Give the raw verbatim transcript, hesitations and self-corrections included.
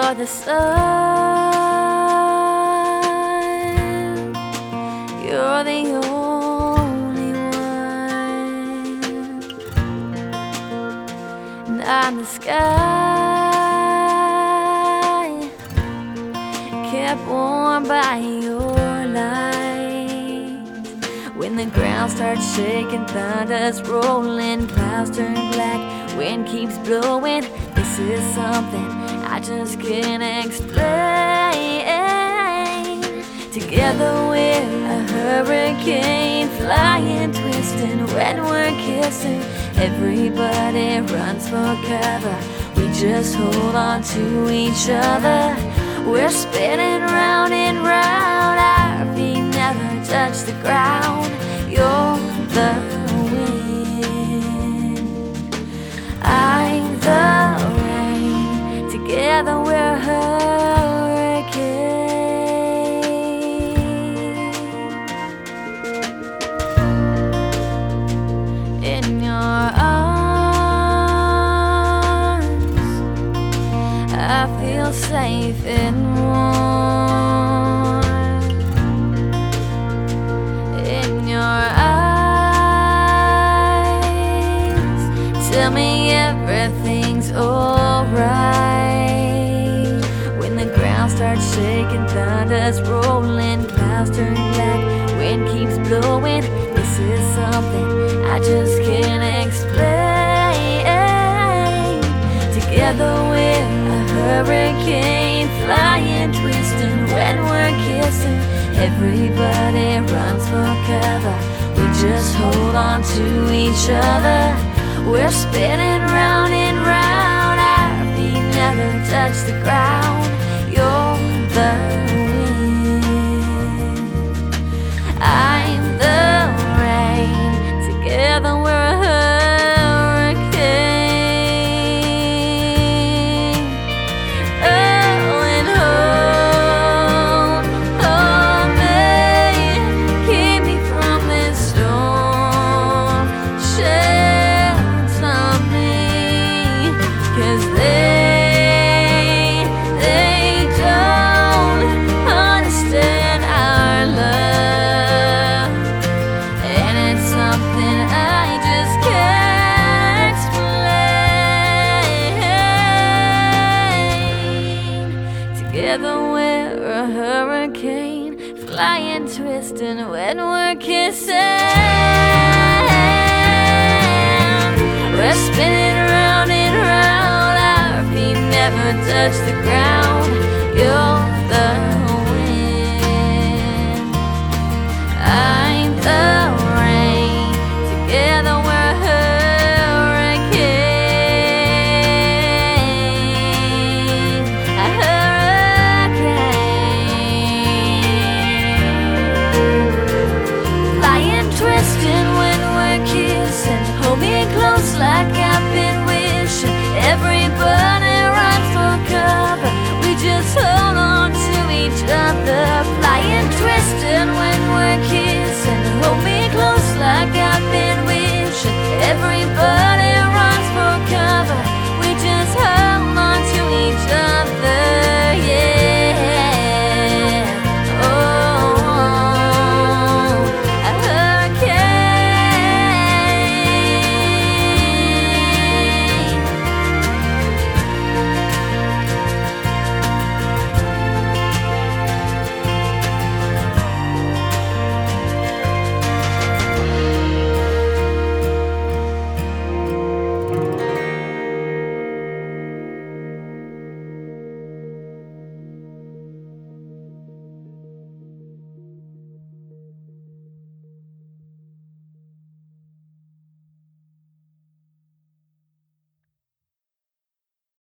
You're the sun, you're the only one, and I'm the sky, kept warm by your light. When the ground starts shaking, thunder's rolling, clouds turn black, wind keeps blowing. This is something I just can't explain. Together we're a hurricane, flying, twisting when we're kissing. Everybody runs for cover, we just hold on to each other. We're spinning round and round, our feet never touch the ground. You're the wind, I'm the rain. Together we're a hurricane. In your arms, I feel safe and warm. In your eyes, tell me everything's alright. When the ground starts shaking, thunder's rolling, clouds turn black, wind keeps blowing. This is something I just can't explain. Together we're a hurricane, flying, twisting when we're kissing. Everybody runs for cover, we just hold on to each other. We're spinning round and round, our feet never touch the ground. You're the wind, I'm the rain. Together we're a hurricane. Oh, and hold, hold me, keep me from this storm. Shelter me, 'cause they, they don't understand our love. And it's something I just can't explain. Together we're a hurricane, flying, twisting when we're kissing. We're spinning round and round, our feet never touch the ground. You're